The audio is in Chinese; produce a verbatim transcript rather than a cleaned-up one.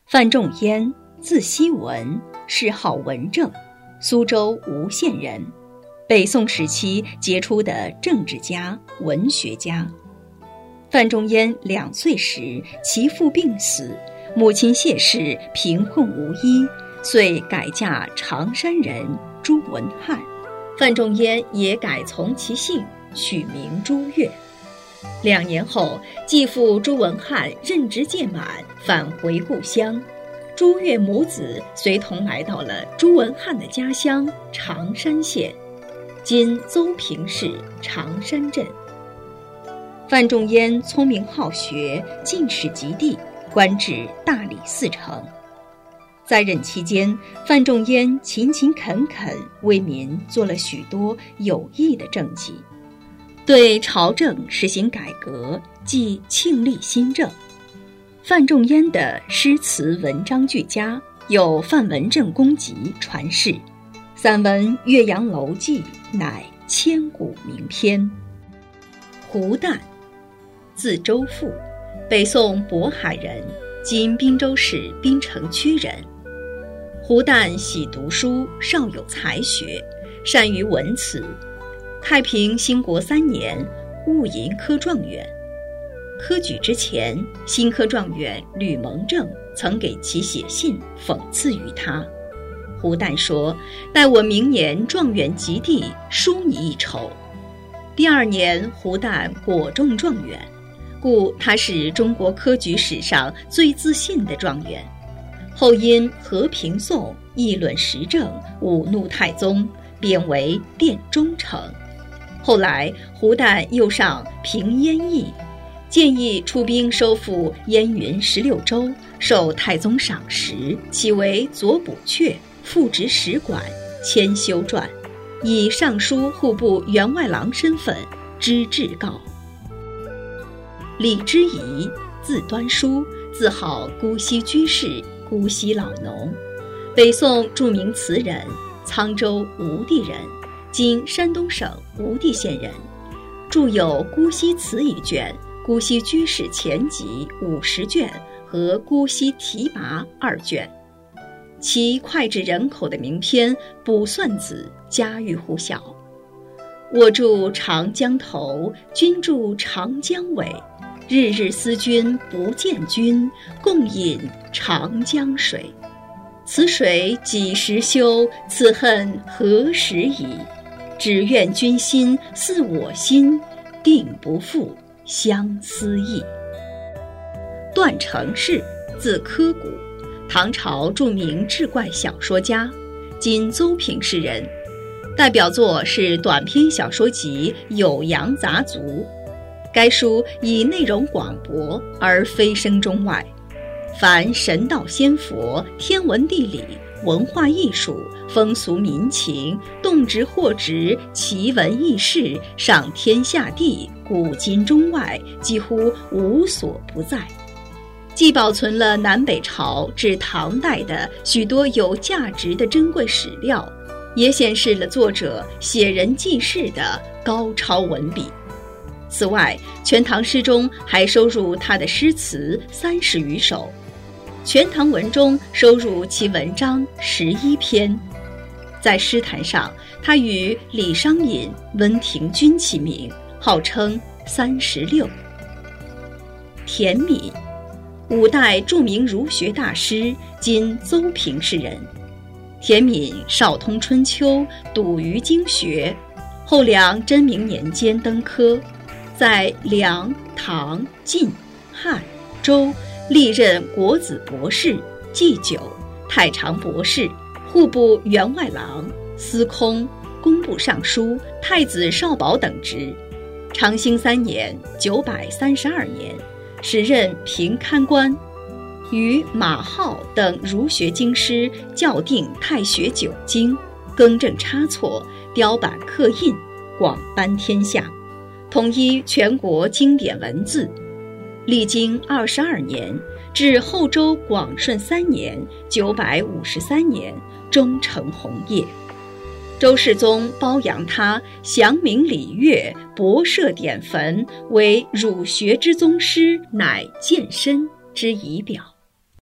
范仲淹，字希文，谥号文正，苏州吴县人，北宋时期杰出的政治家、文学家。范仲淹两岁时，其父病死，母亲谢氏贫困无依，遂改嫁常山人朱文翰。范仲淹也改从其姓，取名朱越。两年后，继父朱文翰任职届满，返回故乡。朱越母子随同来到了朱文翰的家乡常山县，今邹平市常山镇。范仲淹聪明好学，进士及第，官至大理寺丞。在任期间，范仲淹勤勤恳恳，为民做了许多有益的政绩，对朝政实行改革，即庆历新政。范仲淹的诗词文章俱佳，有《范文正公集》传世，散文《岳阳楼记》乃千古名篇。胡旦，字周复，北宋渤海人，今滨州市滨城区人。胡旦喜读书，少有才学，善于文辞。太平兴国三年，戊寅科状元。科举之前，新科状元吕蒙正曾给其写信讽刺于他。胡旦说：“待我明年状元及第，输你一筹。”第二年，胡旦果中状元，故他是中国科举史上最自信的状元。后因和平宋，议论时政，侮怒太宗，贬为殿中丞。后来胡旦又上平燕邑，建议出兵收复燕云十六州，受太宗赏识，起为左补阙，副执使馆，迁修撰，以尚书户部员外郎身份知制告。李之仪，字端书，自号姑溪居士、姑溪老农，北宋著名词人，沧州吴地人，今山东省吴地县人，著有《姑溪词》一卷，《姑溪居士前集》五十卷和《姑溪题跋》二卷。其脍炙人口的名篇《卜算子》家喻户晓。我住长江头，君住长江尾，日日思君不见君，共饮长江水。此水几时休？此恨何时已？只愿君心似我心，定不负相思意。段成式，字柯谷，唐朝著名志怪小说家，今邹平市人。代表作是短篇小说集《酉阳杂族》，该书以内容广博而蜚声中外，凡神道仙佛、天文地理、文化艺术、风俗民情、动植货植、奇闻异事，上天下地，古今中外，几乎无所不在。既保存了南北朝至唐代的许多有价值的珍贵史料，也显示了作者写人记事的高超文笔。此外，《全唐诗》中还收入他的诗词三十余首，《全唐文》中收入其文章十一篇。在诗坛上，他与李商隐、温庭筠齐名，号称三十六。田敏，五代著名儒学大师，今邹平市人。田敏少通春秋，笃于经学，后梁真明年间登科，在梁、唐、晋、汉、周历任国子博士、祭酒、太常博士、户部员外郎、司空、工部尚书、太子少保等职。长兴三年（九百三十二年），时任平看官，与马浩等儒学经师校订太学九经，更正差错，雕版刻印，广颁天下，统一全国经典文字。历经二十二年，至后周广顺三年（九百五十三年），终成红叶。周世宗褒扬他详明礼乐，博涉典坟，为儒学之宗师，乃健身之仪表。